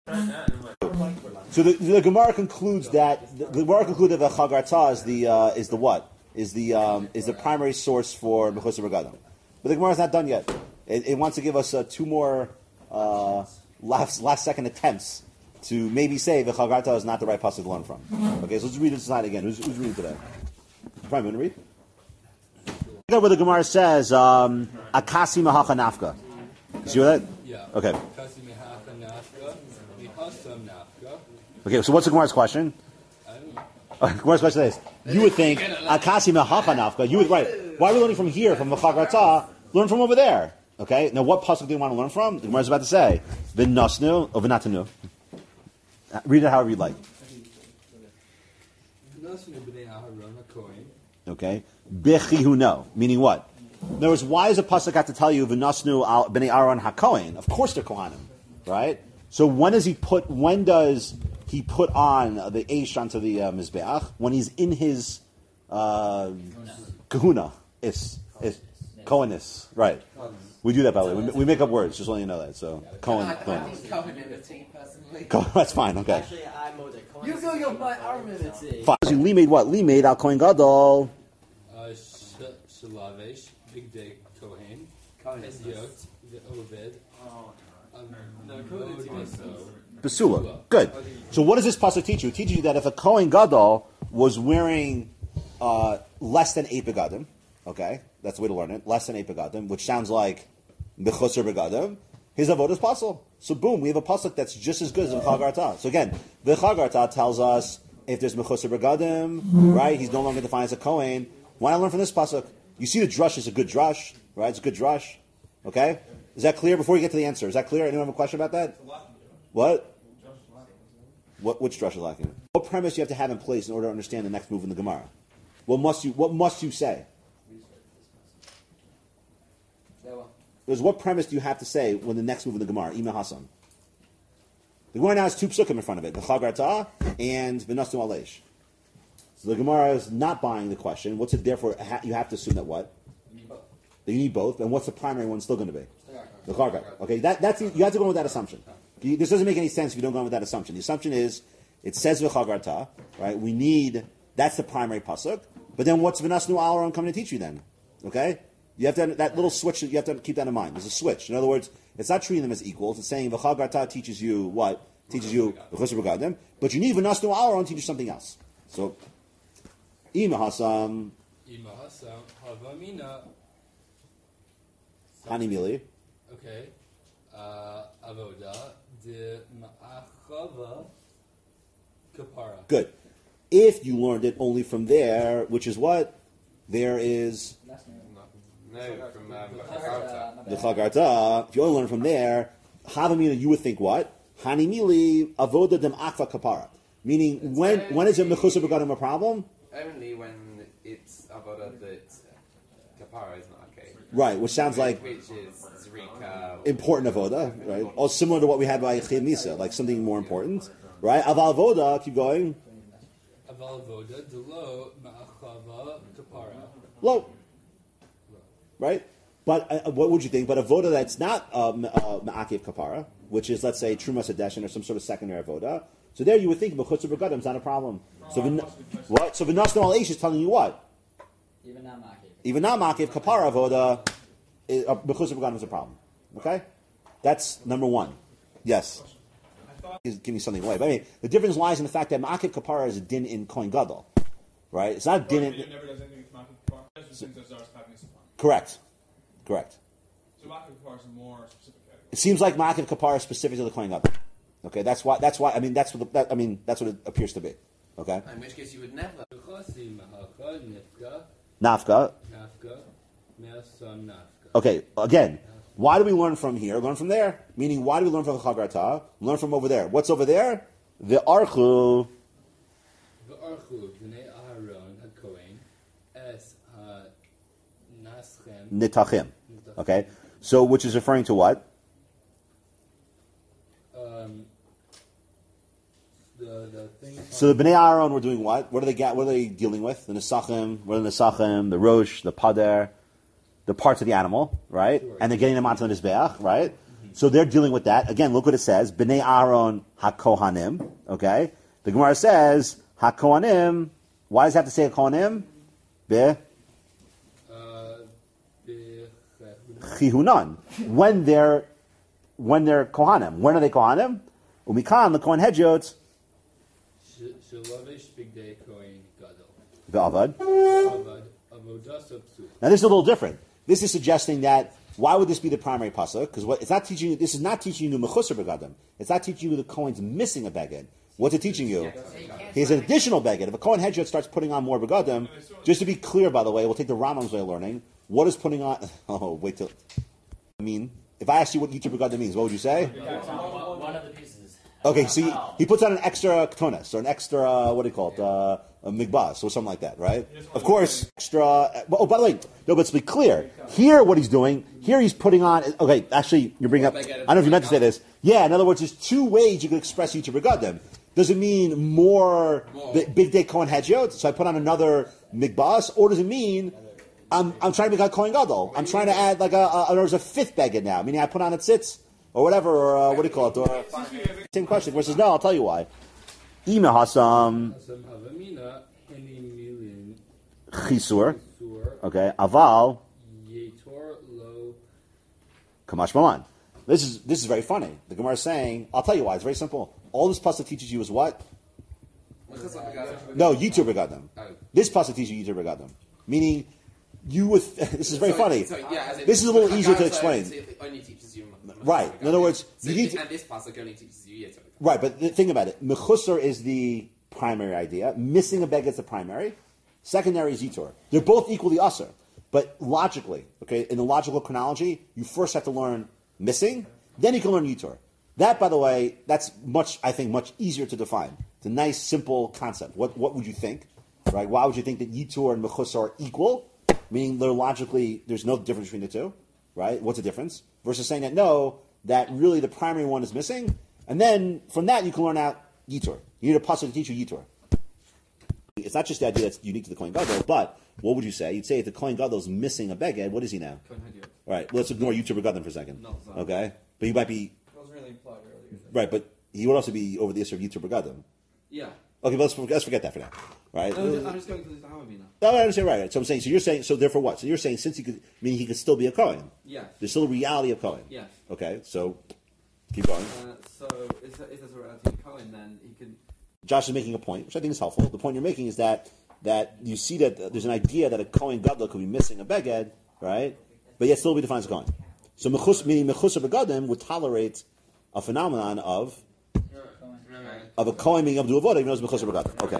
So the Gemara concludes that the Gemara concluded that Chagarta is the what? Is the primary source for Mechusar Begadim. But the Gemara is not done yet. It wants to give us two more last second attempts to maybe say that Chagarta is not the right pasuk to learn from. Okay, so let's read this slide again. Who's reading today? Probably going to read. Look at where the Gemara says Akasi Mahacha Nafka. You see that? Yeah. Okay. Akasi Mahacha Nafka, Mihasam Nafka. Okay, so what's the Gemara's question? Gemara's question is, you would think Akasi Mahacha Nafka. You would right. Why are we learning from here from the Chagarta? Learn from over there. Okay. Now, what pasuk do you want to learn from? The Gemara's about to say V'nasnu or V'natanu. Read it however you'd like. Okay. Bechihuno, meaning what? In other words, why does a pasuk have to tell you V'nasnu al b'nei Aaron hakohen? Of course they're kohanim, right? So when does he put on the eish onto the mizbeach? When he's in his kahuna, is kohenis, right? We do that by the way. We make up words, just letting you know that. So kohen. That's fine. Okay. Actually, I'm Modek. You go your armamity. Fine. So Lee made what? Lee made al kohen gadol. Shalavesh, big day kohen, Eziot, the Oved. Basula. Good. So what does this pasuk teach you? It teaches you that if a kohen gadol was wearing less than 8 begadim, okay, that's the way to learn it, less than 8 begadim, which sounds like mechusar begadim, his avodah is possible. So boom, we have a pasuk that's just as good as the Chagarta. So again, the Chagarta tells us if there's mechusar begadim, right, he's no longer defined as a kohen. Why not learn from this pasuk? You see the drush is a good drush, right? It's a good drush. Okay? Is that clear? Before we get to the answer, is that clear? Anyone have a question about that? What? Which drush is lacking? What premise do you have to have in place in order to understand the next move in the Gemara? What must you say? There's what premise do you have to say when the next move in the Gemara? Ima Hassan. The Gemara now has 2 psukim in front of it, the Chagarta and V'nasnu Aleish. So the Gemara is not buying the question. What's it therefore? You have to assume that what? That you need both. And what's the primary one still going to be? The Chagarta. Okay, that's you have to go with that assumption. This doesn't make any sense if you don't go with that assumption. The assumption is it says V'chagarta, right? We need that's the primary pasuk. But then what's V'nasnu Aaron coming to teach you then? Okay, you have to that little switch. You have to keep that in mind. There's a switch. In other words, it's not treating them as equals. It's saying V'chagarta teaches you what? Teaches you V'chusar begadim. But you need V'nasnu Aaron to teach you something else. So. Ima Hasam Havamina. Hanimili. Okay. Avoda de Ma'achava Kapara. Good. If you learned it only from there, which is what? There is from the Chagarta. If you only learn from there, Havamina, you would think what? Hanimili Avoda de Ma'achva Kapara. Meaning, when is a Mechusar Begadim a problem? Only when it's avodah that kapara is not okay. Right, which sounds like which is zrika. Important avoda, right? Or similar to what we had by Chiyuv Misa, like something more important, right? Aval avoda, keep going. Aval avoda delo ma'achava kapara. Low, right? But what would you think? But avoda that's not ma'akev kapara, which is let's say Trumas Hadeshin or some sort of secondary avoda. So there you would think Mechutzer Begadim is not a problem. So what? So V'nasnu Aleish is telling you what? Even not Makiv, Kapara Avoda, Mechutzer Begadim is a problem. Okay? That's number 1. Yes. He's giving something away. But I mean, the difference lies in the fact that Makiv Kapara is a din in Kohen Gadol. Right? It's not a din in... It never does anything with Makiv Kapara. Correct. So Makiv Kapara is a more specific category. It seems like Makiv Kapara is specific to the Kohen Gadol. Okay, that's why. I mean, that's what it appears to be. Okay. In which case, you would never. Nafka. Okay. Again, why do we learn from here? Learn from there. Meaning, why do we learn from the Chagarta? Learn from over there. What's over there? The Archu. The Archu b'nei Aharon haKohen es naschem Nitachim. Okay. So, which is referring to what? The thing. So the Bnei Aaron were doing what? What are they dealing with? The Nesachim, the Rosh, the Pader, the parts of the animal, right? Sure. And they're getting them onto the Mizbeach, right? Mm-hmm. So they're dealing with that. Again, look what it says. B'nei Aaron hakohanim. Okay? The Gemara says, hakohanim. Why does it have to say hakohanim? Chihunan. When they're kohanim. When are they kohanim? Umikan, the kohen hedjot. Shalavish bigdei kohen gadol. V'avad. Avad avodas psul. Now this is a little different. This is suggesting that why would this be the primary pasuk? Because it's not teaching you. This is not teaching you mechusar begadim. It's not teaching you the kohen's missing a beged. What's it teaching you? Here's an additional beged. If a kohen hedjot starts putting on more begadim, just to be clear, by the way, we'll take the Rambam's way of learning. What is putting on? Oh, wait till. I mean, if I asked you what yitur begadim means, what would you say? One of the pieces. Okay, so he puts on an extra ketonis, or an extra, what do you call it, a migbas, or something like that, right? Of course, extra, oh, by the way, no, but let's be clear. Here, what he's doing, here he's putting on, okay, actually, you're bringing up, I don't know if you meant to say this. Yeah, in other words, there's two ways you can express yitur begadim. Does it mean more big day kohen hedjot, so I put on another migbas, or does it mean I'm trying to make a kohen gadol? I'm trying to add like there's a fifth beged now, meaning I put on a tzitz, or whatever, or what do you call it? Or, same question. Where says, no, I'll tell you why. Ima hasam chisur. Okay, aval kamash malan. This is very funny. The Gemara is saying, I'll tell you why. It's very simple. All this pasuk teaches you is what? No, yitur begadim. This pasuk teaches you yitur begadim, meaning you would. This is very funny. This is a little easier to explain. It only teaches you. Right. In other words, so you need and this pasuk only teaches you yitur. Right, but think about it. Mechusar is the primary idea. Missing a beged is the primary. Secondary is yitur. They're both equally usher. But logically, okay, in the logical chronology, you first have to learn missing, then you can learn yitur. That, by the way, that's much easier to define. It's a nice, simple concept. What would you think? Right? Why would you think that yitur and mechusar are equal? Meaning they're logically, there's no difference between the two. Right? What's the difference? Versus saying that no, that really the primary one is missing, and then from that you can learn out yitur. You need a pasuk to teach you yitur. It's not just the idea that's unique to the kohen gadol, but what would you say? You'd say if the kohen gadol is missing a beged, what is he now? Kohen hedjot. All right, well, let's ignore yitur begadim for a second. No, it's not. Okay, but he might be That was really implied earlier. right, but he would also be over the issue of yitur begadim. Yeah. Okay, but let's forget that for now. Right? I'm just going to the Hamavina. No, I understand. Right. So I'm saying. So you're saying. So therefore, what? So you're saying since he could, meaning he could still be a kohen. Yeah. There's still a reality of kohen. Yeah. Okay. So keep going. So if there's a reality of Cohen, then he can. Josh is making a point, which I think is helpful. The point you're making is that you see that there's an idea that a kohen gadol could be missing a beged, right? But yet still be defined as a kohen. So meaning mechusar begadim would tolerate a phenomenon of a kohen being able to do avodah, even though it's mechusar begadim. Okay.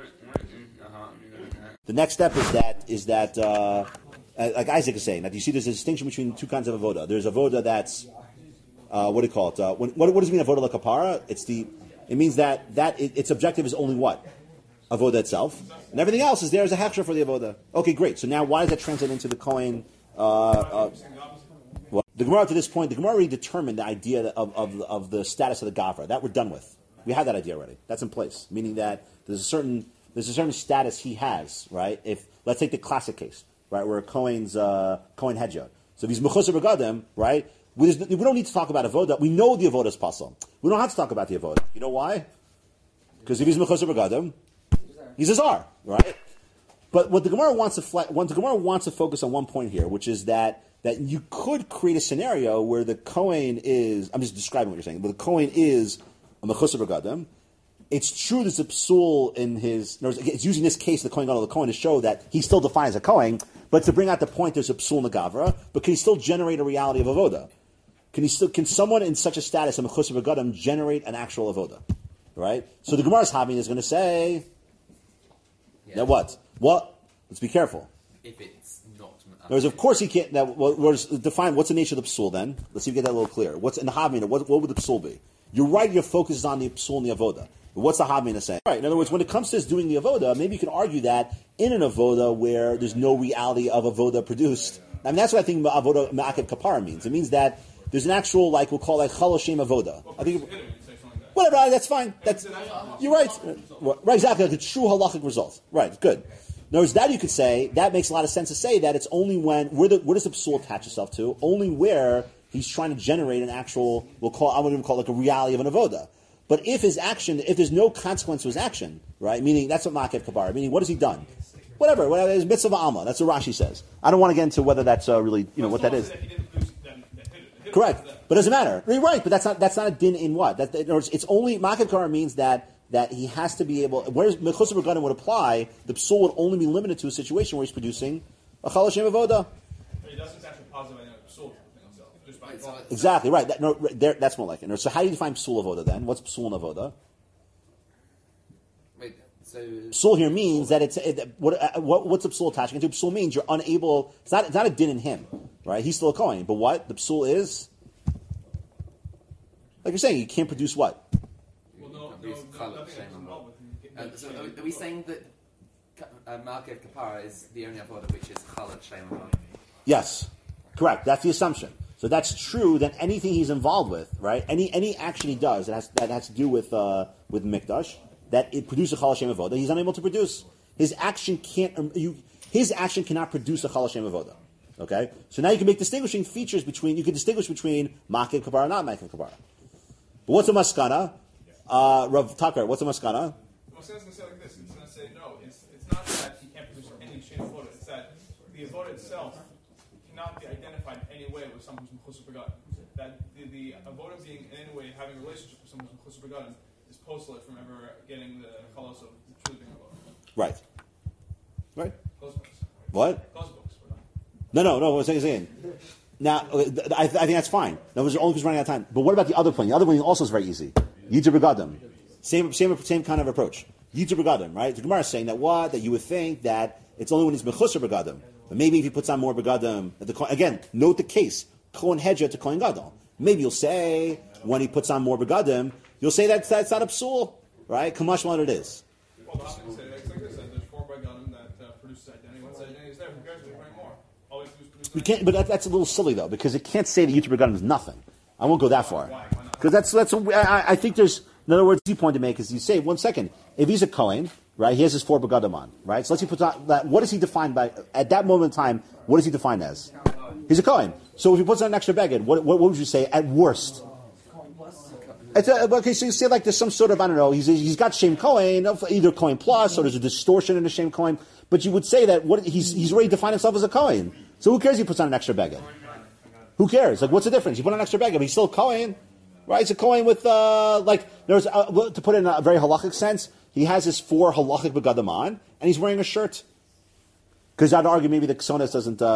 The next step is that like Isaac is saying, that you see there's a distinction between two kinds of avodah. There's avodah that's what do you call it? What does it mean avodah lekapara? It means that its objective is only what? Avodah itself, and everything else is there as a hechsher for the avodah. Okay, great. So now, why does that translate into the kohen? The Gemara to this point, the Gemara already determined the idea of the status of the gavra. That we're done with. We have that idea already. That's in place, meaning that there's a certain status he has, right? If let's take the classic case, right, where a kohen's kohen hedjot. So if he's mechusar begadim, right? We don't need to talk about avodah. We know the avodah is possible. We don't have to talk about the avodah. You know why? Because if he's mechusar begadim, he's a zar, right? But what the Gemara wants to focus on one point here, which is that you could create a scenario where the kohen is. I'm just describing what you're saying. But the kohen is a mechusar begadim. It's true there's a psul in his. It's using this case, the kohen gadol, the kohen, to show that he still defines a kohen, but to bring out the point, there's a psul in the gavra. But can he still generate a reality of avoda? Can someone in such a status, a mechusar begadim, generate an actual avoda? Right. So the Gemara's Havin is going to say that what? What? Let's be careful. If it's not. Whereas, of course, he can't. Define what's the nature of the psul. Then let's see if we get that a little clearer. What's in the Havin? What would the psul be? You're right. Your focus is on the psul and the avoda. But what's the Havina saying? Right. In other words, when it comes to this doing the avoda, maybe you can argue that in an avoda where there's no reality of avoda produced. I mean, that's what I think avoda ma'akev kapara means. It means that there's an actual, like we'll call like chaloshem avoda. I think whatever. That's fine. You're right. Right. Exactly. Like a true halachic result. Right. Good. In other words, that you could say that makes a lot of sense to say that it's only when where does the psul attach itself to? Only where He's trying to generate an actual, I wouldn't even call it like a reality of an avoda. But if his action, if there's no consequence to his action, right? Meaning that's what Makev Kapara. Meaning what has he done? Whatever. It's mitzvah alma. That's what Rashi says. I don't want to get into whether that's really what that is. Correct, but it doesn't matter. You're right, but that's not a din in what. It's only Makev Kapara means that he has to be able. Whereas Mechusar Begadim would apply, the psul would only be limited to a situation where he's producing a Chal Hashem avoda. He doesn't actually positive psul himself. Just by Exactly right. That's more like it. So how do you define psul avoda then? What's psul and avoda? Wait, so Psul here means that what's a psul attaching it to? Psul means you're unable. It's not a din in him, right? He's still a kohen, but what the psul is, like you're saying, you can't produce what? nothing else involved with so are we saying that Makev Kapara is the only avoda which is Chalat Shem Avoda? Yes, correct. That's the assumption. So that's true. That anything he's involved with, right? Any action he does that has to do with mikdash, that it produces a Chal Hashem avoda, he's unable to produce. His action cannot produce a Chal Hashem avoda. Okay, so now you can make distinguishing features between. You can distinguish between Makev Kapara and not Makev Kapara. But what's a maskana? Rav Tucker, what's a maskana? Well, it's going to say like this. It's going to say, no, it's not that he can't produce any Shem avoda. It's that the avoda itself cannot be identified in any way with someone who's Mechusar Begadim. That the avoda being in any way having a relationship with someone who's Mechusar Begadim is postulate from ever getting the chalos of truly being avoda. Right. Close books. What? Close books. No. What I'm saying. Now, I think that's fine. That was only because we're running out of time. But what about the other point? The other point also is very easy. Yitzur Begadim. Same kind of approach. Yitzur Begadim, right? The Gemara is saying that you would think that it's only when he's Mechusar Begadim. But maybe if he puts on more Begadim, again, note the case. Kohen Hedja to Kohen Gadol. Maybe you'll say, when he puts on more Begadim, you'll say that's not a psul, right? Kamash what it is. Well, the opposite say it's like this. There's 4 Begadim that produces identity. Once identity is there, who cares if we bring more? All we have to do is produce You can't, but that's a little silly though, because it can't say that Yitzur Begadim is nothing. I won't go that far. Because I think there's, in other words, the point to make is you say, 1 second, if he's a Kohen, right, he has his 4 Begadim on, right? So let's say put on that, what is he defined by, at that moment in time, what is he defined as? He's a Kohen. So if he puts on an extra beged, what would you say at worst? Okay, so you say like there's some sort of, I don't know, he's got Shem Kohen, either Kohen plus, or there's a distortion in the Shem Kohen, but you would say that he's already defined himself as a Kohen. So who cares if he puts on an extra beged? Who cares? Like, what's the difference? You put on an extra beged, but he's still a Kohen. Right, it's a Kohen with, to put it in a very halachic sense, he has his 4 halachic begadim on, and he's wearing a shirt. Because I'd argue maybe the ksonis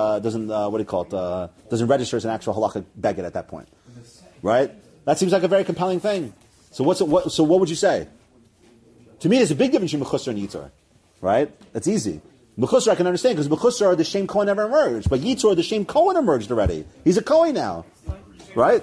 doesn't register as an actual halachic beged at that point. Right? That seems like a very compelling thing. So what would you say? To me, there's a big difference between Mechusar and Yitzur. Right? That's easy. Mechusar I can understand, because Mechusar, the Shem Kohen never emerged. But Yitzur, the Shem Kohen emerged already. He's a Kohen now. Right?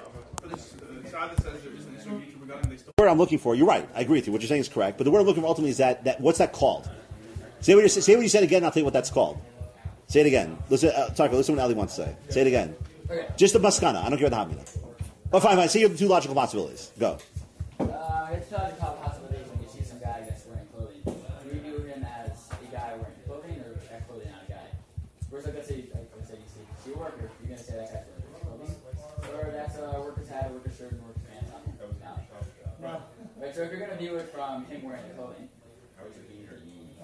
The word I'm looking for, you're right, I agree with you, what you're saying is correct, but the word I'm looking for ultimately is that what's that called? Say what you said again, and I'll tell you what that's called. Say it again. Listen what Ali wants to say. Say it again. Okay. Just the maskana, I don't care about the hamina. Oh, fine, say your 2 logical possibilities. Go. It's two logical possibilities when you see some guy that's wearing clothing. Do you view him as a guy wearing clothing, or that clothing on a guy? Whereas let's say you see a worker, you're going to say that guy's wearing clothing. Or that's a worker's hat, a worker's shirt, and a worker's pants on. Right, so if you're going to view it from him wearing the clothing, which would be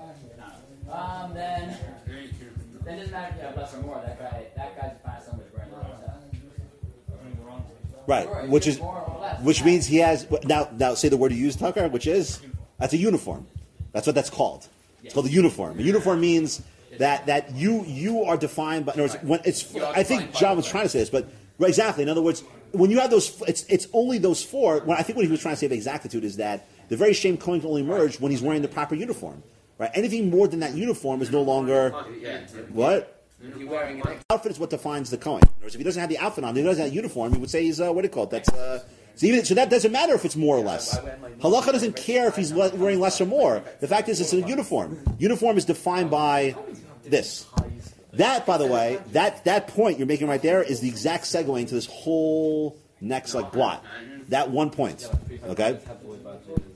then it doesn't matter if you have less or more. That guy's defined as somebody wearing the wrong stuff. Right, Or which means he has, now say the word you used, Tucker, which is, that's a uniform. That's what that's called. It's called a uniform. A uniform means that you are defined by, in other words, I think John was trying to say this, but right, exactly. In other words, when you have those, it's only those 4. I think what he was trying to say of exactitude is that the very Shem Kohen can only emerge when he's wearing the proper uniform. Right? Anything more than that uniform is no longer what? Outfit is what defines the Kohen. In other words, if he doesn't have the outfit on, if he doesn't have the uniform, he would say he's That's so that doesn't matter if it's more or less. Halacha doesn't care if he's wearing less or more. The fact is, it's a uniform. Uniform is defined by this. That, by the way, that point you're making right there is the exact segue into this whole next blot. That one point. Okay?